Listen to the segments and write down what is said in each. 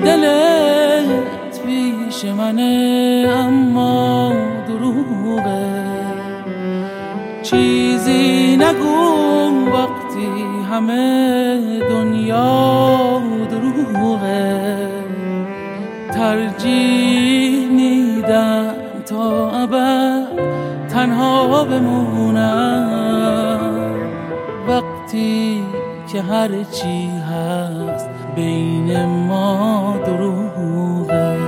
دلت پیش منه اما دروغه، چیزی نگو وقتی همه دنیا دروغه. ترجیح میدم تا ابد تنها بمونم وقتی که هر چی هست بین ما دروغه.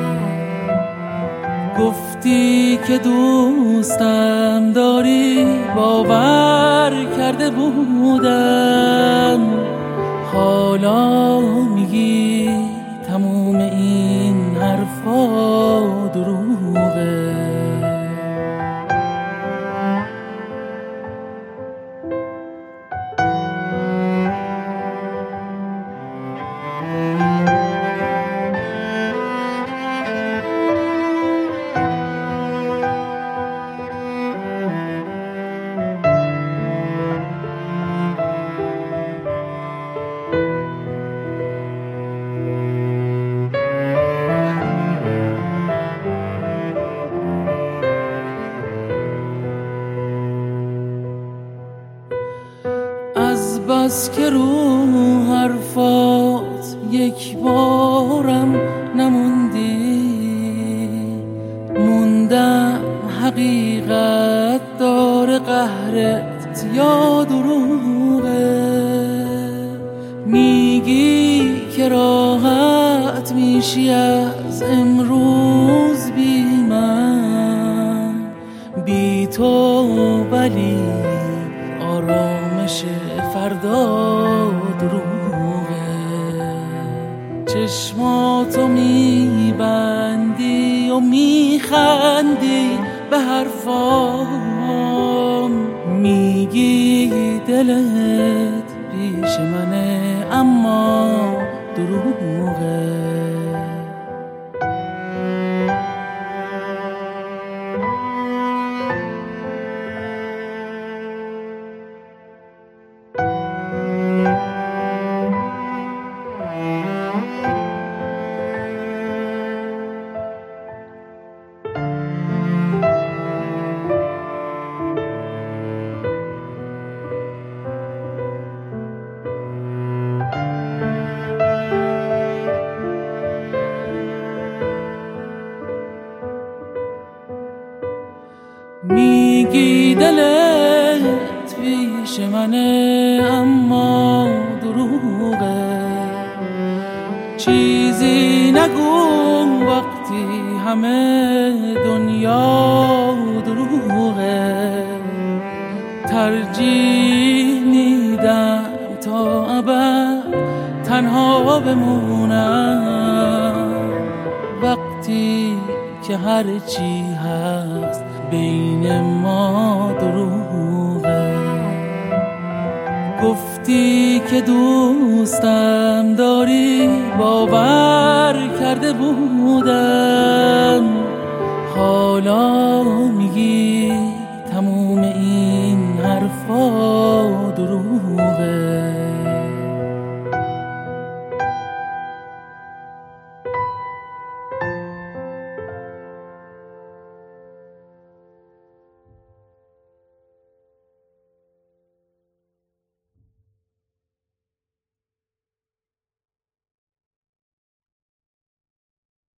گفتی که دوستم داری، باور کرده بودم، حالا میگی تموم این حرفا دروغه. از بس که رو حرفات یک بارم نموندی، موندم حقیقت داره قهرت یا دروغه. میگی که راحت میشی از امروز بی من، بی تو ولی آرامش فردا دروغه. چشماتو میبندی و میخندی به حرفام، میگی دلت پیش منه اما دروغه. میگی دلت پیش منه اما دروغه، چیزی نگو وقتی همه دنیا دروغه. ترجیح میدم تا ابد تنها بمونم وقتی که هر چی هست بین ما دروغه. گفتی که دوستم داری، باور کرده بودم،